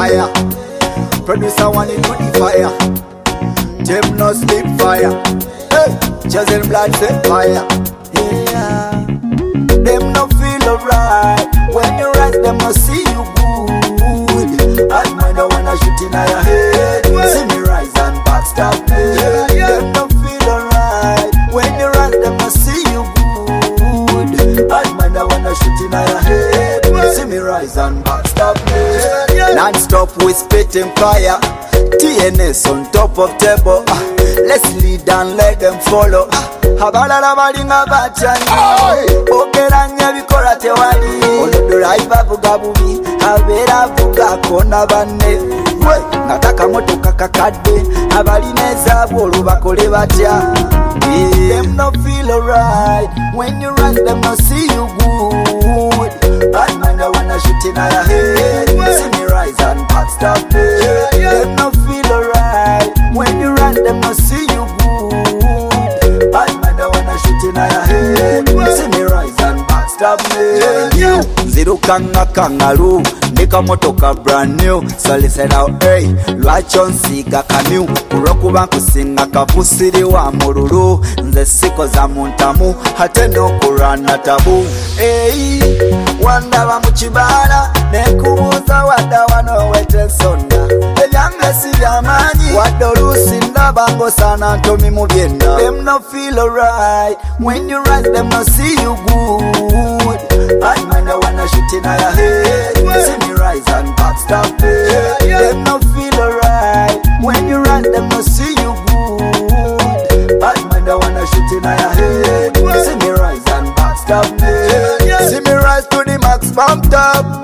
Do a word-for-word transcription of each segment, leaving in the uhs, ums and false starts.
fire. Producer want it to the fire. Them no sleep fire. Hey, Chazelle blood set fire. Yeah. Them no feel alright when you rise. Them no see you good. I mind I wanna shoot in your head. See me rise and backstab me. Them no feel alright when you rise. Them no see you good. I mind I wanna shoot in your head. See me rise and backstab me. Non-stop we spitting fire. T N S on top of table. Ah, let's lead and let them follow. Ah, abalala balinga bachani ogeranya bikola tewali oludriver vuga bubi abera vuga kona banne we nataka motoka kakadde abalina ezaabwe olubakole batya. Them no feel alright when you run. Them no see you good. Bad man I wanna shoot in your head. See me rise and backstab me. Them no feel alright when you run. Them no see you good. Bad man I wanna shoot in your head. See me rise and backstab me. Nzirukanga kangaroo nika motoka brand new. So listen out, hey, lwaki onsiiga kamyu kulwokuba nkusinga kavusiri wa mululu. Nze sikoza muntamu ate n'okulwana tabu. Hey, wandaba mu kibaala nekubuuza wadda wano wetensonna ebyange si byamaanyi wadde oluusi ndaba ng'osaana ntomi mu byenna. Them no feel alright when you rise. Them no see you good. Bad man I wanna shoot in your head. See me rise and backstab me. Them no feel alright when you run. Them no see you good. Bad man I wanna shoot in your head. See me rise and backstab me. See me rise to the max pumped up.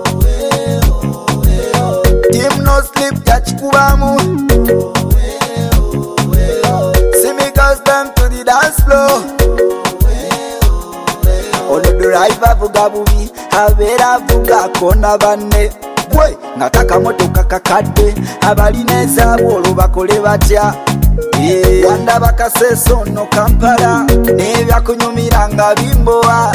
Team no sleep catch kubamu. See me girls them to the dance floor. Oludriver vuga bubi abera vuga kona banne we nataka motoka kakadde abalina ezaabwe olubakole batya. Wanda bakaseso no Kampala n'ebyakunyumira nga bimbowa.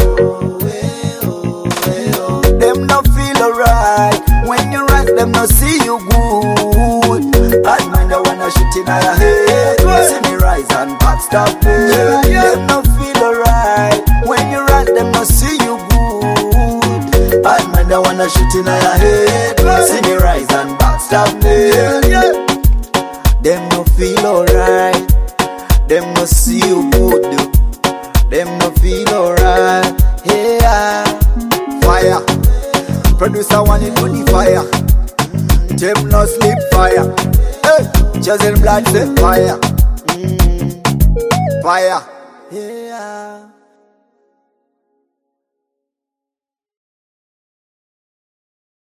Them no feel alright when you rise. Them no see you good. Bad man I wanna shoot in your head. See me rise and backstab me. Them no feel alright when you run. Them no see you good. Bad man I wanna shoot in your head. See me rise and backstab me. Them no feel alright. Them no see you good. Them no feel alright. Yeah. Fire. Producer want it to the fire. Them no sleep fire. Hey, Chazelle blood set fire. Mm. Fire. Yeah.